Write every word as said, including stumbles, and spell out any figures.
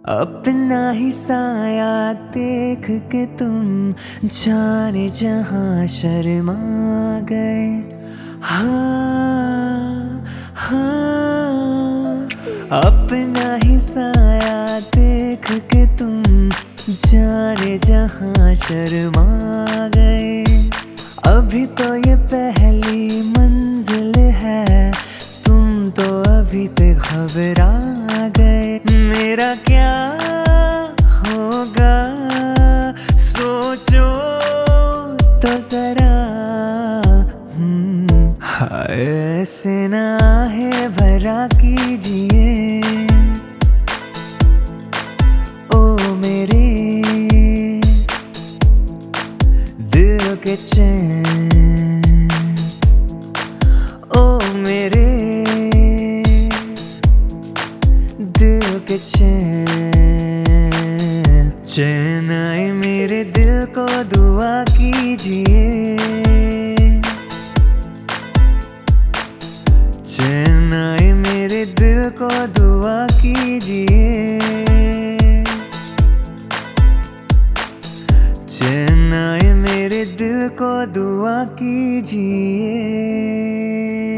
अपना ही साया देख के तुम जाने जहां शर्मा गए। हाँ हाँ, अपना ही साया देख के तुम जाने जहां शर्मा गए। अभी तो ये पहली मंजिल है, तुम तो अभी से घबरा गए। मेरा क्या होगा सोचो तो जरा। हाय ऐसे ना है भरा कीजिए ओ मेरे दिल के चैन, ओ मेरे दिल के चैन। चैन आए मेरे दिल को दुआ कीजिए, चैन आए मेरे दिल को दुआ कीजिए, चैन आए मेरे दिल को दुआ कीजिए।